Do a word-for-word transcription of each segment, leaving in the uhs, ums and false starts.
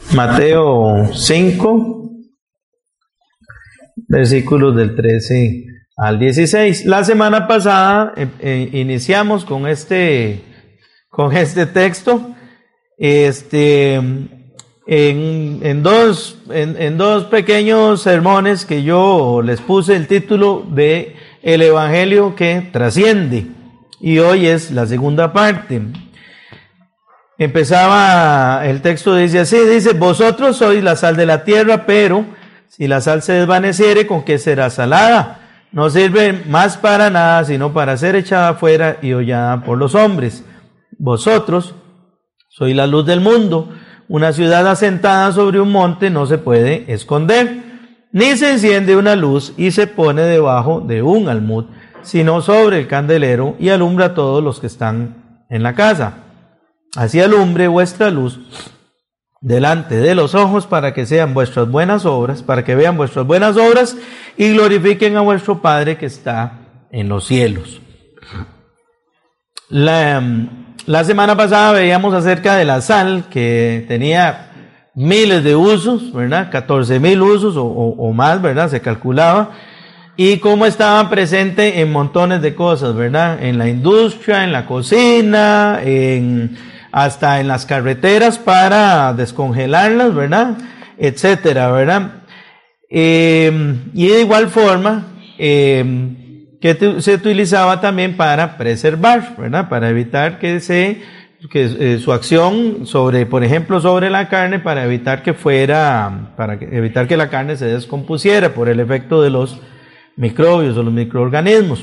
Mateo cinco, versículos del trece al dieciséis. La semana pasada eh, eh, iniciamos con este, con este texto, este, en, en, dos, en, en dos pequeños sermones que yo les puse el título de El Evangelio que trasciende, y hoy es la segunda parte. Empezaba, el texto dice así, dice, vosotros sois la sal de la tierra, pero si la sal se desvaneciere, ¿con qué será salada? No sirve más para nada, sino para ser echada fuera y hollada por los hombres. Vosotros sois la luz del mundo. Una ciudad asentada sobre un monte no se puede esconder, ni se enciende una luz y se pone debajo de un almud, sino sobre el candelero y alumbra a todos los que están en la casa. Así alumbre vuestra luz delante de los ojos para que sean vuestras buenas obras, para que vean vuestras buenas obras y glorifiquen a vuestro Padre que está en los cielos. La, la semana pasada veíamos acerca de la sal, que tenía miles de usos, ¿verdad? catorce mil usos o, o, o más, ¿verdad? Se calculaba. Y cómo estaban presentes en montones de cosas, ¿verdad? En la industria, en la cocina, en... hasta en las carreteras para descongelarlas, ¿verdad? Etcétera, ¿verdad? Eh, y de igual forma, eh, que te, se utilizaba también para preservar, ¿verdad? Para evitar que se, que eh, su acción sobre, por ejemplo, sobre la carne, para evitar que fuera, para que, evitar que la carne se descompusiera por el efecto de los microbios o los microorganismos.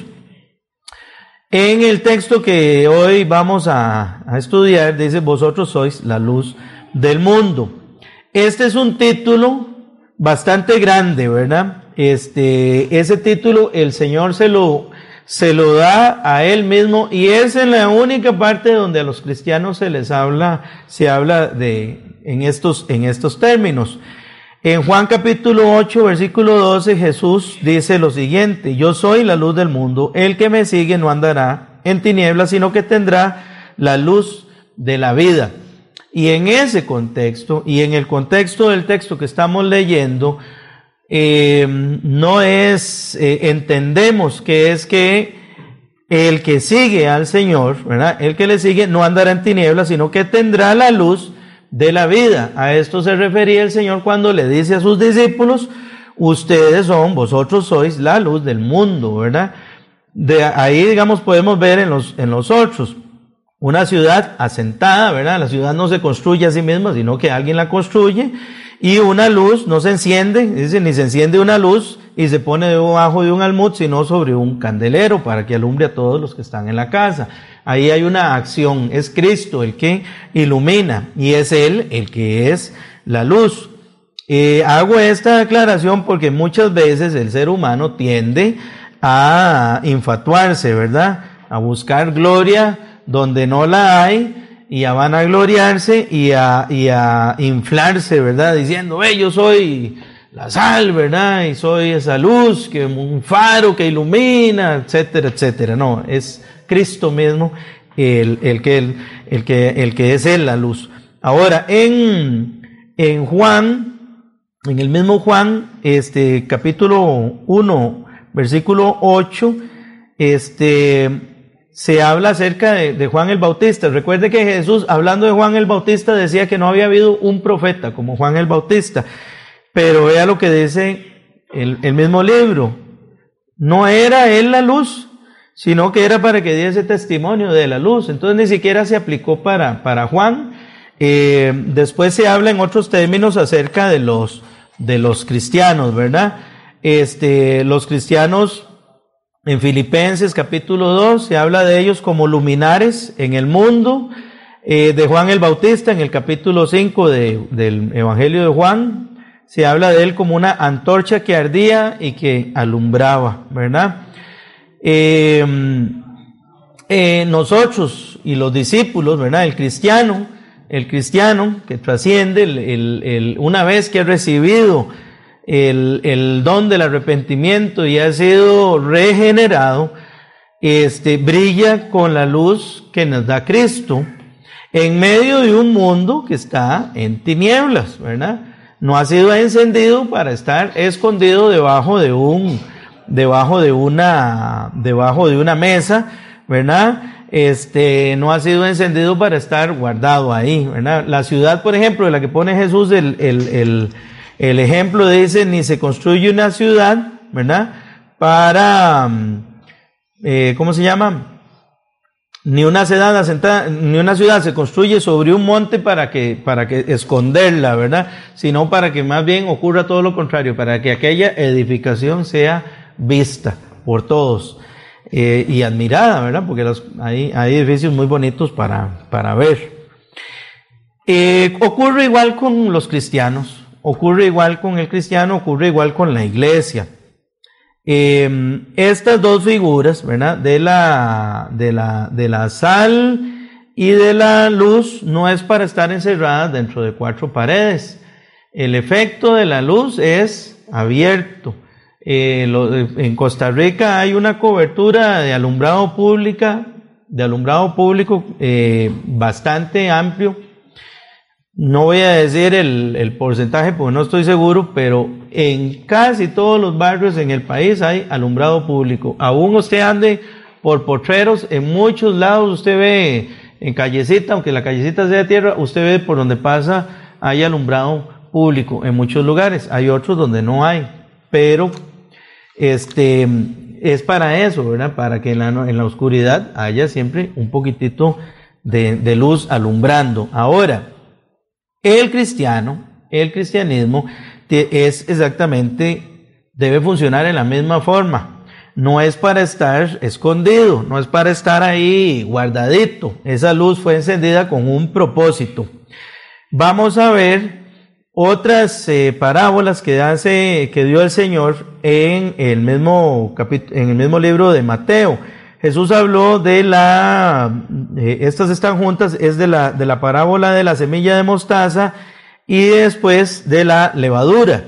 En el texto que hoy vamos a, a estudiar, dice, vosotros sois la luz del mundo. Este es un título bastante grande, ¿verdad? Este, ese título el Señor se lo, se lo da a Él mismo, y es en la única parte donde a los cristianos se les habla, se habla de, en estos, en estos términos. En Juan capítulo ocho, versículo doce, Jesús dice lo siguiente, yo soy la luz del mundo, el que me sigue no andará en tinieblas, sino que tendrá la luz de la vida. Y en ese contexto, y en el contexto del texto que estamos leyendo, eh, no es, eh, entendemos que es que el que sigue al Señor, ¿verdad? El que le sigue no andará en tinieblas, sino que tendrá la luz de la vida. A esto se refería el Señor cuando le dice a sus discípulos, ustedes son, vosotros sois la luz del mundo, ¿verdad? De ahí, digamos, podemos ver en los, en los otros, una ciudad asentada, ¿verdad? La ciudad no se construye a sí misma, sino que alguien la construye, y una luz no se enciende, dice, ni se enciende una luz y se pone debajo de un almud, sino sobre un candelero para que alumbre a todos los que están en la casa. Ahí hay una acción, es Cristo el que ilumina y es Él el que es la luz. Eh, hago esta aclaración porque muchas veces el ser humano tiende a infatuarse, ¿verdad? A buscar gloria donde no la hay, y a vanagloriarse y a, y a inflarse, ¿verdad? Diciendo, hey, yo soy la sal, ¿verdad? Y soy esa luz, que un faro que ilumina, etcétera, etcétera. No, es Cristo mismo el, el, que, el, el, que, el que es Él la luz. Ahora, en, en Juan, en el mismo Juan, este, capítulo uno, versículo ocho, este, se habla acerca de, de Juan el Bautista. Recuerde que Jesús, hablando de Juan el Bautista, decía que no había habido un profeta como Juan el Bautista. Pero vea lo que dice el, el mismo libro. No era Él la luz, sino que era para que diese testimonio de la luz. Entonces ni siquiera se aplicó para, para Juan. Eh, después se habla en otros términos acerca de los, de los cristianos, ¿verdad? Este, los cristianos, en Filipenses capítulo dos, se habla de ellos como luminares en el mundo. Eh, de Juan el Bautista, en el capítulo cinco de, del Evangelio de Juan, se habla de él como una antorcha que ardía y que alumbraba, ¿verdad? Eh, eh, nosotros y los discípulos, ¿verdad? El cristiano, el cristiano que trasciende, el, el, el, una vez que ha recibido el, el don del arrepentimiento y ha sido regenerado, este, brilla con la luz que nos da Cristo. en medio de un mundo que está en tinieblas, ¿verdad? No ha sido encendido para estar escondido debajo de un, debajo de una, debajo de una mesa, ¿verdad? Este, no ha sido encendido para estar guardado ahí, ¿verdad? La ciudad, por ejemplo, de la que pone Jesús el, el, el, el ejemplo, dice, ni se construye una ciudad, ¿verdad? Para, eh, ¿cómo se llama? Ni una ciudad asentada, ni una ciudad se construye sobre un monte para que, para que esconderla, ¿verdad? Sino para que más bien ocurra todo lo contrario, para que aquella edificación sea vista por todos. Eh, y admirada, ¿verdad? Porque los, hay, hay edificios muy bonitos para, para ver. Eh, ocurre igual con los cristianos, ocurre igual con el cristiano, ocurre igual con la iglesia. Eh, estas dos figuras, ¿verdad? De la, de la, de la sal y de la luz no es para estar encerradas dentro de cuatro paredes. El efecto de la luz es abierto. Eh, lo, en Costa Rica hay una cobertura de alumbrado pública, de alumbrado público eh, bastante amplio. No voy a decir el, el porcentaje porque no estoy seguro, pero en casi todos los barrios en el país hay alumbrado público. Aún usted ande por potreros, en muchos lados usted ve en callecita, aunque la callecita sea de tierra, usted ve por donde pasa, hay alumbrado público en muchos lugares. Hay otros donde no hay, pero Este, es para eso, ¿verdad? Para que en la, en la oscuridad haya siempre un poquitito de, de luz alumbrando. Ahora, el cristiano, el cristianismo es exactamente, debe funcionar en la misma forma. No es para estar escondido, no es para estar ahí guardadito. Esa luz fue encendida con un propósito. Vamos a ver otras eh, parábolas que hace, que dio el Señor en el mismo capítulo, en el mismo libro de Mateo. Jesús habló de la, eh, estas están juntas, es de la, de la parábola de la semilla de mostaza y después de la levadura.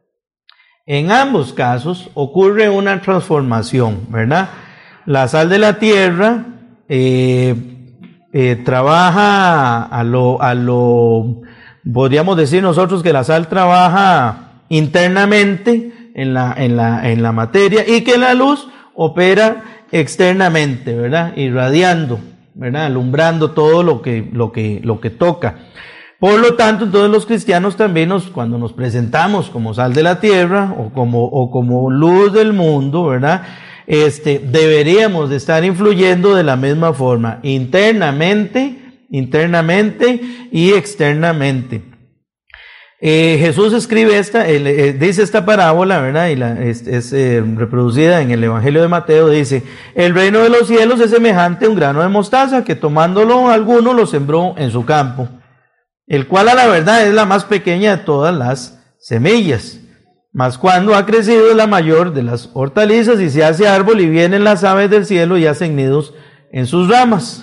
En ambos casos ocurre una transformación, ¿verdad? La sal de la tierra eh, eh, trabaja a lo, a lo podríamos decir nosotros que la sal trabaja internamente en la, en la, en la materia y que la luz opera externamente, ¿verdad? Irradiando, ¿verdad? Alumbrando todo lo que, lo que, lo que toca. Por lo tanto, entonces los cristianos también nos, cuando nos presentamos como sal de la tierra o como, o como luz del mundo, ¿verdad? Este, deberíamos de estar influyendo de la misma forma, internamente, internamente y externamente. Eh, Jesús escribe esta, eh, eh, dice esta parábola, ¿verdad? Y la, es, es eh, reproducida en el Evangelio de Mateo, dice, el reino de los cielos es semejante a un grano de mostaza que tomándolo alguno lo sembró en su campo, el cual a la verdad es la más pequeña de todas las semillas, mas cuando ha crecido es la mayor de las hortalizas y se hace árbol y vienen las aves del cielo y hacen nidos en sus ramas.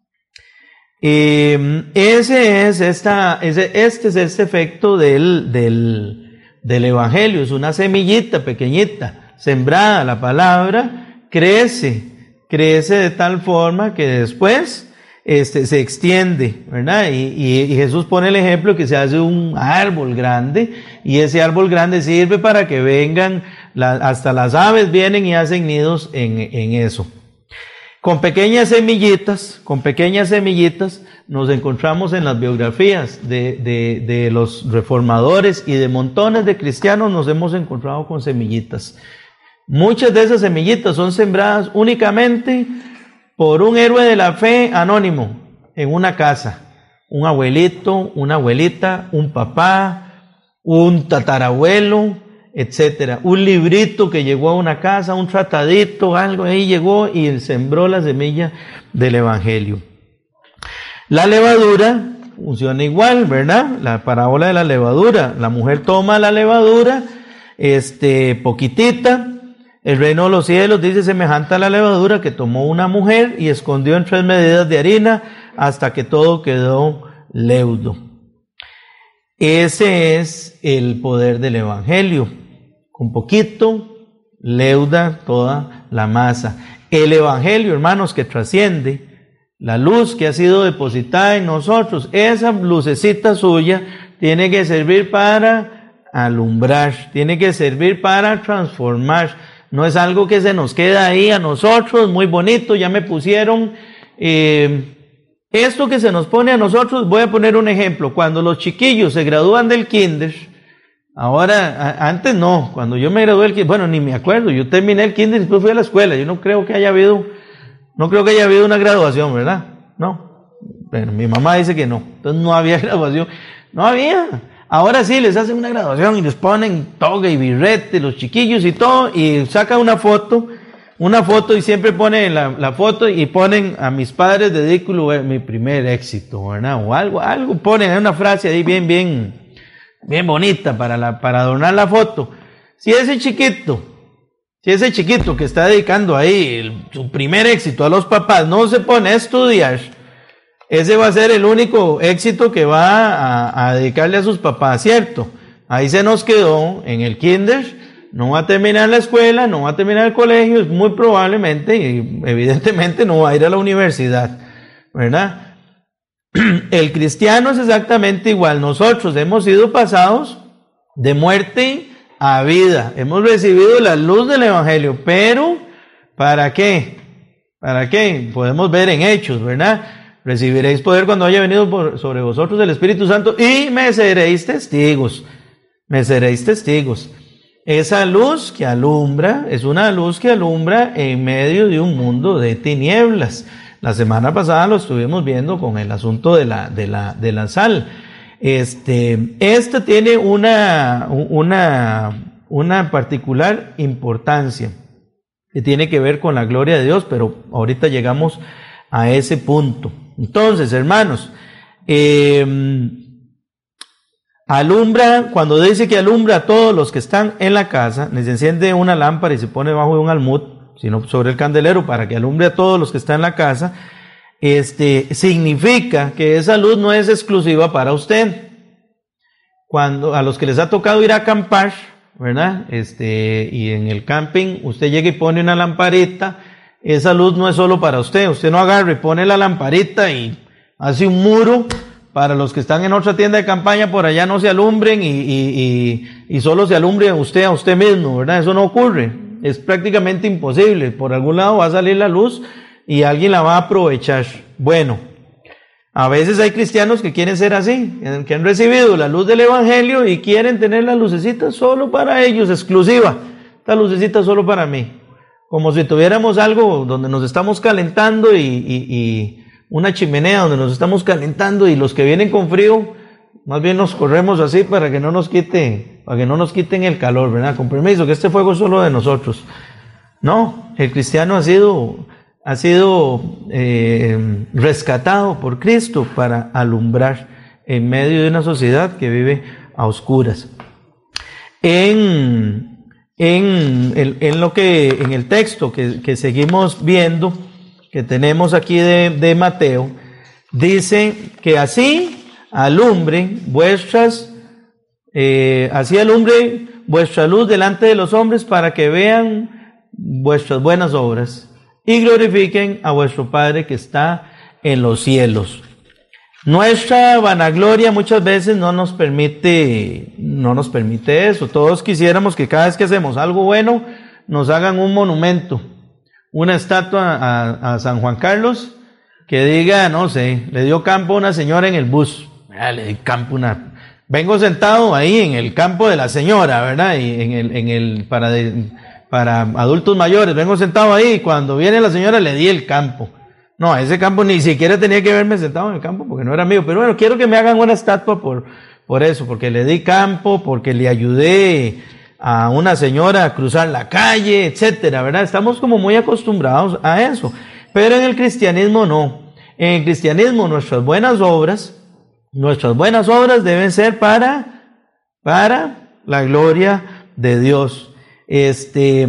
Eh, ese es esta, ese, este es este efecto del, del, del Evangelio. Es una semillita pequeñita, sembrada, la palabra crece, crece de tal forma que después este, se extiende, ¿verdad? Y, y, y Jesús pone el ejemplo que se hace un árbol grande y ese árbol grande sirve para que vengan, la, hasta las aves vienen y hacen nidos en, en eso. Con pequeñas semillitas, con pequeñas semillitas, nos encontramos en las biografías de, de, de los reformadores y de montones de cristianos nos hemos encontrado con semillitas. Muchas de esas semillitas son sembradas únicamente por un héroe de la fe anónimo en una casa. Un abuelito, una abuelita, un papá, un tatarabuelo, etcétera. Un librito que llegó a una casa, un tratadito, algo ahí llegó y sembró la semilla del Evangelio. La levadura funciona igual, ¿verdad? La parábola de la levadura. La mujer toma la levadura, este, poquitita. El reino de los cielos dice semejante a la levadura que tomó una mujer y escondió en tres medidas de harina hasta que todo quedó leudo. Ese es el poder del Evangelio. Con poquito leuda toda la masa. El Evangelio, hermanos, que trasciende la luz que ha sido depositada en nosotros, esa lucecita suya tiene que servir para alumbrar, tiene que servir para transformar. No es algo que se nos queda ahí a nosotros, muy bonito, ya me pusieron. Eh, esto que se nos pone a nosotros, voy a poner un ejemplo. Cuando los chiquillos se gradúan del kinder, ahora, a, antes no, cuando yo me gradué del kinder, bueno, ni me acuerdo, yo terminé el kinder y después fui a la escuela. Yo no creo que haya habido, no creo que haya habido una graduación, ¿verdad? No. Pero mi mamá dice que no. Entonces no había graduación. No había. Ahora sí, les hacen una graduación y les ponen toga y birrete, los chiquillos y todo, y sacan una foto, una foto y siempre ponen la, la foto y ponen a mis padres dedículo mi primer éxito, ¿verdad? O algo, algo ponen, una frase ahí bien, bien, bien bonita para la, para adornar la foto. Si ese chiquito, si ese chiquito que está dedicando ahí el, su primer éxito a los papás no se pone a estudiar, ese va a ser el único éxito que va a, a dedicarle a sus papás, ¿cierto? Ahí se nos quedó en el kinder, no va a terminar la escuela, no va a terminar el colegio, muy probablemente, y evidentemente no va a ir a la universidad, ¿verdad? El cristiano es exactamente igual. Nosotros hemos sido pasados de muerte a vida, hemos recibido la luz del evangelio, pero ¿para qué? ¿Para qué? Podemos ver en Hechos, ¿verdad? Recibiréis poder cuando haya venido por sobre vosotros el Espíritu Santo y me seréis testigos, me seréis testigos. Esa luz que alumbra es una luz que alumbra en medio de un mundo de tinieblas. La semana pasada lo estuvimos viendo con el asunto de la, de la, de la sal. Este, esta tiene una, una, una particular importancia que tiene que ver con la gloria de Dios, pero ahorita llegamos a ese punto. Entonces, hermanos, eh, alumbra, cuando dice que alumbra a todos los que están en la casa, les enciende una lámpara y se pone bajo de un almud, sino sobre el candelero para que alumbre a todos los que están en la casa, este, significa que esa luz no es exclusiva para usted. Cuando a los que les ha tocado ir a acampar, ¿verdad? Este, y en el camping usted llega y pone una lamparita, esa luz no es solo para usted. Usted no agarra y pone la lamparita y hace un muro para los que están en otra tienda de campaña, por allá no se alumbren y, y, y, y solo se alumbre usted a usted mismo, ¿verdad? Eso no ocurre. Es prácticamente imposible. Por algún lado va a salir la luz y alguien la va a aprovechar. Bueno, a veces hay cristianos que quieren ser así, que han recibido la luz del evangelio y quieren tener la lucecita solo para ellos, exclusiva. Esta lucecita solo para mí. Como si tuviéramos algo donde nos estamos calentando y, y, y una chimenea donde nos estamos calentando y los que vienen con frío, más bien nos corremos así para que no nos quite, para que no nos quiten el calor, ¿verdad? Con permiso, que este fuego es solo de nosotros. No, el cristiano ha sido, ha sido eh, rescatado por Cristo para alumbrar en medio de una sociedad que vive a oscuras. En En, en, en lo que, en el texto que, que seguimos viendo, que tenemos aquí de, de Mateo, dice que así alumbren vuestras, eh, así alumbre vuestra luz delante de los hombres para que vean vuestras buenas obras y glorifiquen a vuestro Padre que está en los cielos. Nuestra vanagloria muchas veces no nos permite, no nos permite eso. Todos quisiéramos que cada vez que hacemos algo bueno, nos hagan un monumento, una estatua a, a San Juan Carlos, que diga, no sé, le dio campo a una señora en el bus. Ah, le di campo una, vengo sentado ahí en el campo de la señora, ¿verdad? Y en el, en el, para, de, para adultos mayores, vengo sentado ahí y cuando viene la señora le di el campo. No, ese campo ni siquiera tenía que verme sentado en el campo porque no era mío. Pero bueno, quiero que me hagan una estatua por, por eso, porque le di campo, porque le ayudé a una señora a cruzar la calle, etcétera, ¿verdad? Estamos como muy acostumbrados a eso. Pero en el cristianismo no. En el cristianismo nuestras buenas obras, nuestras buenas obras deben ser para, para la gloria de Dios. Este,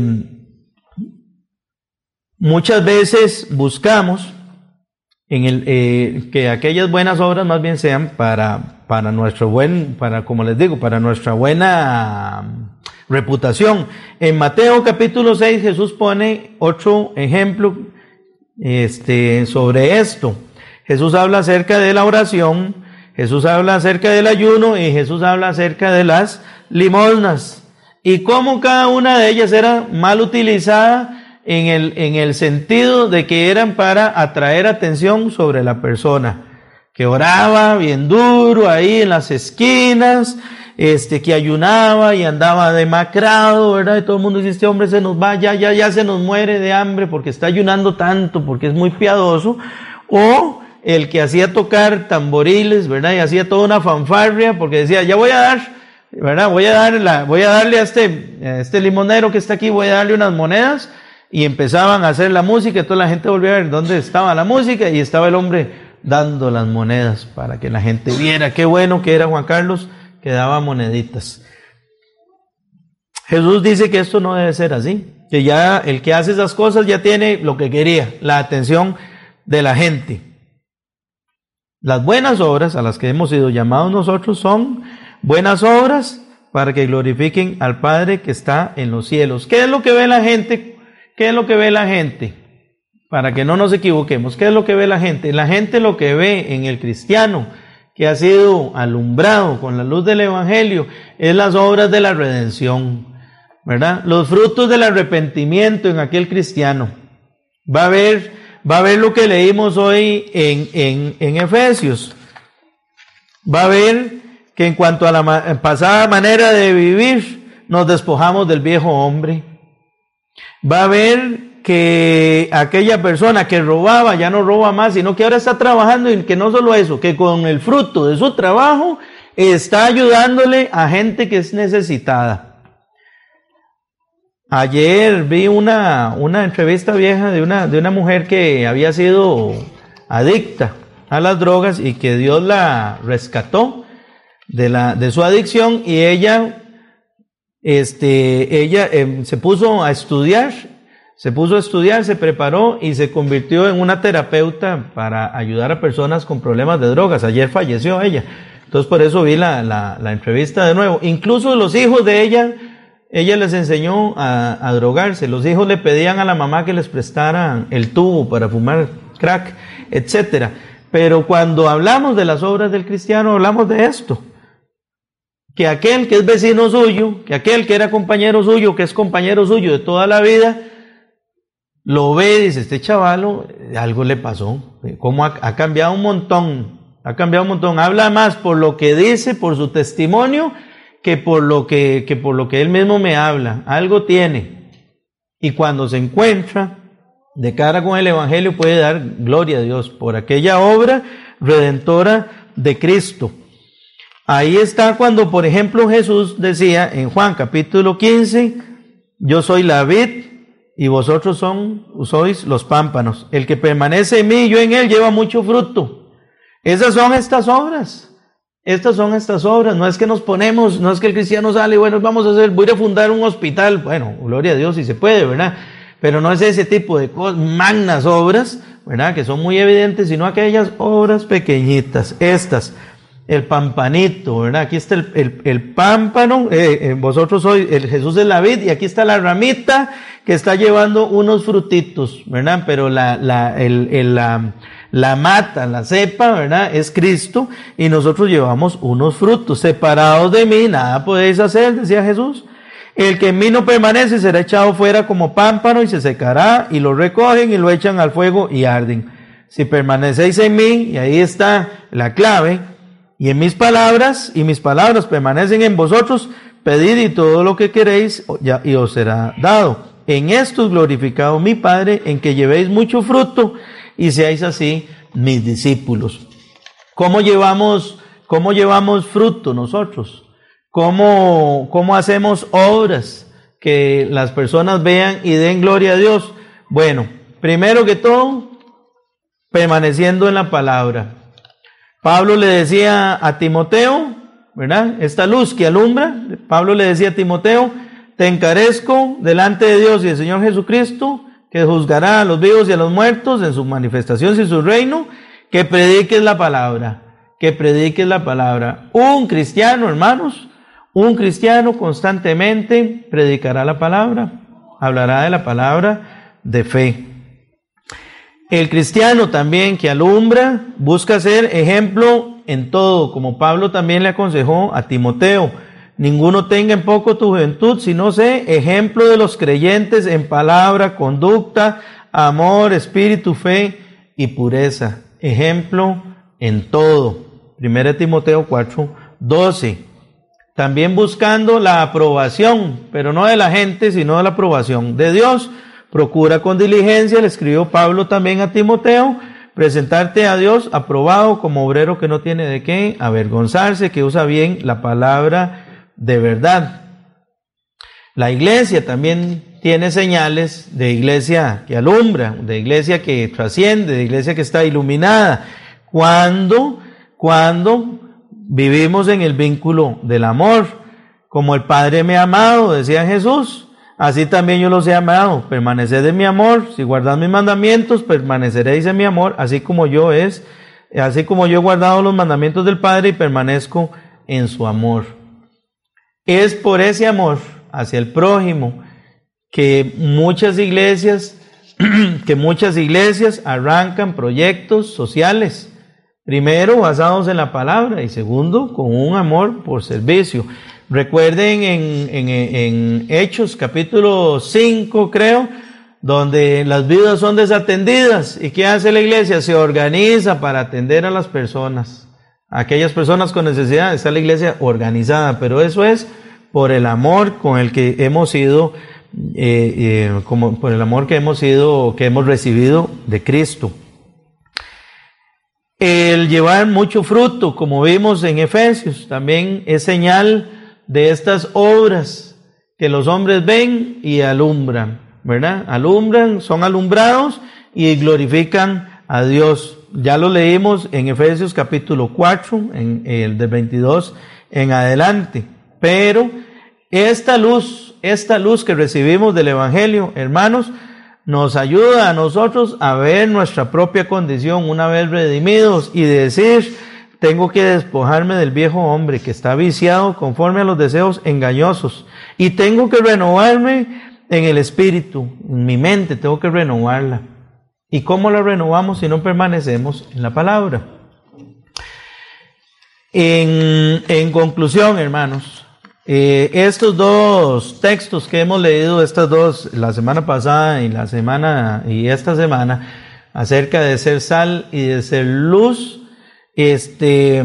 muchas veces buscamos en el, eh, que aquellas buenas obras más bien sean para, para nuestro buen, para, como les digo, para nuestra buena reputación. En Mateo capítulo seis Jesús pone otro ejemplo este, sobre esto. Jesús habla acerca de la oración, Jesús habla acerca del ayuno y Jesús habla acerca de las limosnas y cómo cada una de ellas era mal utilizada en el, en el sentido de que eran para atraer atención sobre la persona que oraba bien duro ahí en las esquinas, este, que ayunaba y andaba demacrado, ¿verdad? Y todo el mundo dice, este hombre se nos va, ya, ya, ya se nos muere de hambre porque está ayunando tanto, porque es muy piadoso. O el que hacía tocar tamboriles, ¿verdad? Y hacía toda una fanfarria porque decía, ya voy a dar, ¿verdad? Voy a dar la, voy a darle a este, a este limonero que está aquí, voy a darle unas monedas. Y empezaban a hacer la música, y toda la gente volvía a ver dónde estaba la música, y estaba el hombre dando las monedas para que la gente viera qué bueno que era Juan Carlos, que daba moneditas. Jesús dice que esto no debe ser así, que ya el que hace esas cosas ya tiene lo que quería, la atención de la gente. Las buenas obras a las que hemos sido llamados nosotros son buenas obras para que glorifiquen al Padre que está en los cielos. ¿Qué es lo que ve la gente? ¿Qué es lo que ve la gente? Para que no nos equivoquemos, ¿qué es lo que ve la gente? La gente lo que ve en el cristiano que ha sido alumbrado con la luz del Evangelio es las obras de la redención, ¿verdad? Los frutos del arrepentimiento en aquel cristiano. Va a ver, va a ver lo que leímos hoy en, en, en Efesios. Va a ver que en cuanto a la ma- pasada manera de vivir, nos despojamos del viejo hombre. Va a ver que aquella persona que robaba ya no roba más, sino que ahora está trabajando, y que no solo eso, que con el fruto de su trabajo está ayudándole a gente que es necesitada. Ayer vi una, una entrevista vieja de una, de una mujer que había sido adicta a las drogas y que Dios la rescató de, la, de su adicción, y ella... Este, ella eh, se puso a estudiar, se puso a estudiar, se preparó y se convirtió en una terapeuta para ayudar a personas con problemas de drogas. Ayer falleció ella, entonces por eso vi la, la, la entrevista de nuevo. Incluso los hijos de ella, ella les enseñó a, a drogarse. Los hijos le pedían a la mamá que les prestaran el tubo para fumar crack, etcétera. Pero cuando hablamos de las obras del cristiano, hablamos de esto. Que aquel que es vecino suyo, que aquel que era compañero suyo, que es compañero suyo de toda la vida, lo ve y dice, este chavalo, algo le pasó, como ha, ha cambiado un montón, ha cambiado un montón, habla más por lo que dice, por su testimonio, que por lo que, que por lo que él mismo me habla, algo tiene. Y cuando se encuentra de cara con el Evangelio, puede dar gloria a Dios por aquella obra redentora de Cristo. Ahí está cuando, por ejemplo, Jesús decía en Juan capítulo quince, yo soy la vid y vosotros son, sois los pámpanos. El que permanece en mí y yo en él lleva mucho fruto. Esas son estas obras. Estas son estas obras. No es que nos ponemos, no es que el cristiano sale, bueno, vamos a hacer, voy a fundar un hospital. Bueno, gloria a Dios si se puede, ¿verdad? Pero no es ese tipo de cosas, magnas obras, ¿verdad? Que son muy evidentes, sino aquellas obras pequeñitas, estas. El pampanito, ¿verdad? Aquí está el, el, el pámpano, eh, eh, vosotros sois, el Jesús es la vid, y aquí está la ramita que está llevando unos frutitos, ¿verdad? Pero la, la, el, el, la, la mata, la cepa, ¿verdad? Es Cristo, y nosotros llevamos unos frutos. Separados de mí, nada podéis hacer, decía Jesús. El que en mí no permanece será echado fuera como pámpano y se secará, y lo recogen y lo echan al fuego y arden. Si permanecéis en mí, y ahí está la clave, y en mis palabras, y mis palabras permanecen en vosotros, pedid y todo lo que queréis, y os será dado. En esto es glorificado mi Padre, en que llevéis mucho fruto, y seáis así mis discípulos. ¿Cómo llevamos, cómo llevamos fruto nosotros? ¿Cómo, cómo hacemos obras que las personas vean y den gloria a Dios? Bueno, primero que todo, permaneciendo en la palabra. Pablo le decía a Timoteo, ¿verdad? Esta luz que alumbra, Pablo le decía a Timoteo, te encarezco delante de Dios y del Señor Jesucristo, que juzgará a los vivos y a los muertos en su manifestación y su reino, que prediques la palabra, que prediques la palabra. Un cristiano, hermanos, un cristiano constantemente predicará la palabra, hablará de la palabra de fe. El cristiano también que alumbra busca ser ejemplo en todo, como Pablo también le aconsejó a Timoteo. Ninguno tenga en poco tu juventud, sino sé ejemplo de los creyentes en palabra, conducta, amor, espíritu, fe y pureza. Ejemplo en todo. Primera Timoteo cuatro, doce. También buscando la aprobación, pero no de la gente, sino de la aprobación de Dios. Procura con diligencia, le escribió Pablo también a Timoteo, presentarte a Dios aprobado como obrero que no tiene de qué avergonzarse, que usa bien la palabra de verdad. La iglesia también tiene señales de iglesia que alumbra, de iglesia que trasciende, de iglesia que está iluminada. Cuando, cuando vivimos en el vínculo del amor, como el Padre me ha amado, decía Jesús, así también yo los he amado. Permaneced en mi amor, si guardad mis mandamientos, permaneceréis en mi amor, así como yo es, así como yo he guardado los mandamientos del Padre y permanezco en su amor. Es por ese amor hacia el prójimo que muchas iglesias, que muchas iglesias arrancan proyectos sociales. Primero, basados en la palabra y segundo, con un amor por servicio. Recuerden en, en, en Hechos capítulo cinco, creo, donde las viudas son desatendidas. ¿Y qué hace la iglesia? Se organiza para atender a las personas. Aquellas personas con necesidad, está la iglesia organizada, pero eso es por el amor con el que hemos sido, eh, eh, como por el amor que hemos sido, que hemos recibido de Cristo. El llevar mucho fruto, como vimos en Efesios, también es señal de estas obras que los hombres ven y alumbran, ¿verdad? Alumbran, son alumbrados y glorifican a Dios. Ya lo leímos en Efesios capítulo cuatro, en el de veintidós en adelante. Pero esta luz, esta luz que recibimos del Evangelio, hermanos, nos ayuda a nosotros a ver nuestra propia condición una vez redimidos y decir, tengo que despojarme del viejo hombre que está viciado conforme a los deseos engañosos y tengo que renovarme en el espíritu, en mi mente, tengo que renovarla. ¿Y cómo la renovamos si no permanecemos en la palabra? En, en conclusión, hermanos, eh, estos dos textos que hemos leído, estas dos, la semana pasada y la semana y esta semana, acerca de ser sal y de ser luz, este,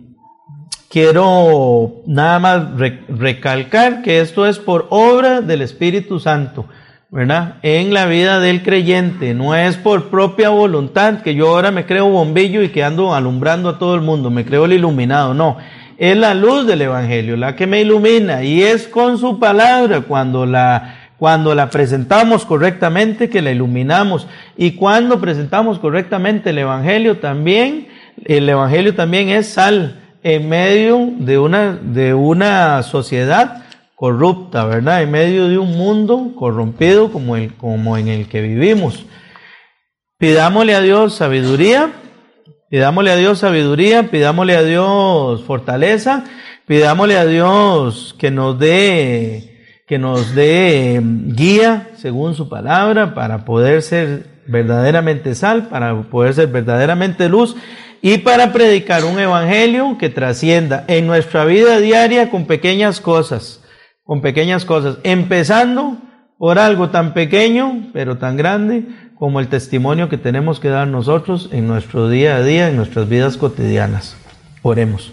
quiero nada más re, recalcar que esto es por obra del Espíritu Santo, ¿verdad? En la vida del creyente, no es por propia voluntad, que yo ahora me creo bombillo y que ando alumbrando a todo el mundo, me creo el iluminado, no, es la luz del Evangelio la que me ilumina y es con su palabra cuando la, cuando la presentamos correctamente que la iluminamos y cuando presentamos correctamente el Evangelio también, el Evangelio también es sal en medio de una, de una sociedad corrupta, ¿verdad? En medio de un mundo corrompido como, el, como en el que vivimos. Pidámosle a Dios sabiduría, pidámosle a Dios sabiduría, pidámosle a Dios fortaleza, pidámosle a Dios que nos dé, que nos dé guía según su palabra para poder ser verdaderamente sal, para poder ser verdaderamente luz y para predicar un evangelio que trascienda en nuestra vida diaria con pequeñas cosas. Con pequeñas cosas, empezando por algo tan pequeño, pero tan grande, como el testimonio que tenemos que dar nosotros en nuestro día a día, en nuestras vidas cotidianas. Oremos.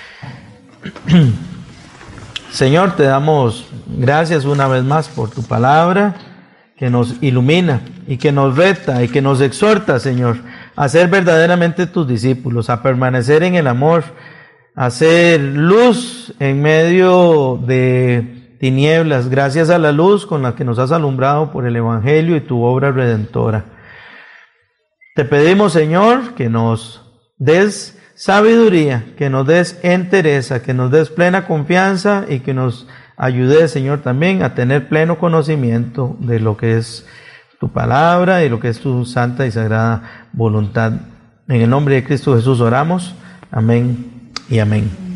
Señor, te damos gracias una vez más por tu palabra, que nos ilumina y que nos reta y que nos exhorta, Señor, a ser verdaderamente tus discípulos, a permanecer en el amor, a ser luz en medio de tinieblas, gracias a la luz con la que nos has alumbrado por el Evangelio y tu obra redentora. Te pedimos, Señor, que nos des sabiduría, que nos des entereza, que nos des plena confianza y que nos ayudes, Señor, también a tener pleno conocimiento de lo que es tu palabra y lo que es tu santa y sagrada voluntad. En el nombre de Cristo Jesús oramos. Amén y amén.